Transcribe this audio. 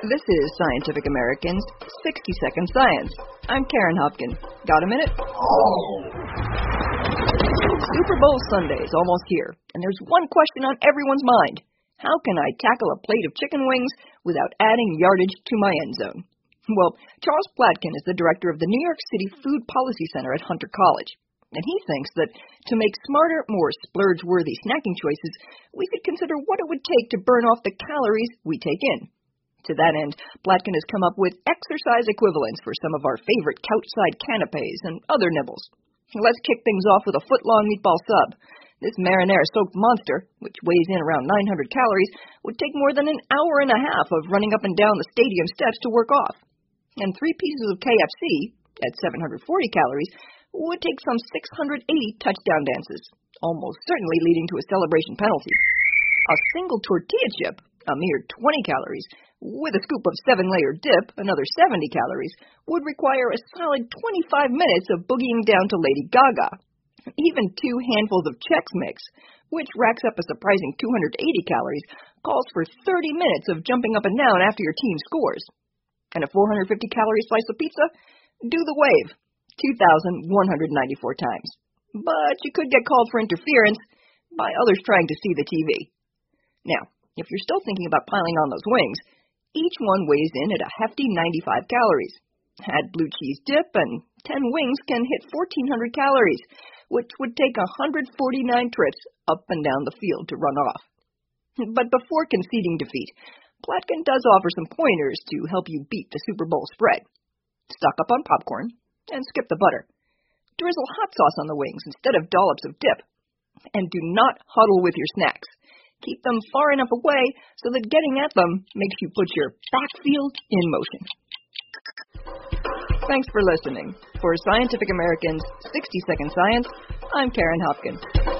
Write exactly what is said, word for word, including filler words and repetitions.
This is Scientific American's sixty second Science. I'm Karen Hopkin. Got a minute? Super Bowl Sunday is almost here, and there's one question on everyone's mind. How can I tackle a plate of chicken wings without adding yardage to my end zone? Well, Charles Platkin is the director of the New York City Food Policy Center at Hunter College. And he thinks that to make smarter, more splurge-worthy snacking choices, we could consider what it would take to burn off the calories we take in. To that end, Platkin has come up with exercise equivalents for some of our favorite couchside canapes and other nibbles. Let's kick things off with a foot-long meatball sub. This marinara-soaked monster, which weighs in around nine hundred calories, would take more than an hour and a half of running up and down the stadium steps to work off. And three pieces of K F C, at seven hundred forty calories, would take some six hundred eighty touchdown dances, almost certainly leading to a celebration penalty. A single tortilla chip, a mere twenty calories, with a scoop of seven-layer dip, another seventy calories, would require a solid twenty-five minutes of boogieing down to Lady Gaga. Even two handfuls of Chex Mix, which racks up a surprising two hundred eighty calories, calls for thirty minutes of jumping up and down after your team scores. And a four hundred fifty calorie slice of pizza? Do the wave. two thousand one hundred ninety-four times. But you could get called for interference by others trying to see the T V. Now, if you're still thinking about piling on those wings, each one weighs in at a hefty ninety-five calories. Add blue cheese dip and ten wings can hit fourteen hundred calories, which would take one hundred forty-nine trips up and down the field to run off. But before conceding defeat, Platkin does offer some pointers to help you beat the Super Bowl spread. Stock up on popcorn and skip the butter. Drizzle hot sauce on the wings instead of dollops of dip. And do not huddle with your snacks. Keep them far enough away so that getting at them makes you put your backfield in motion. Thanks for listening. For Scientific American's sixty second Science, I'm Karen Hopkin.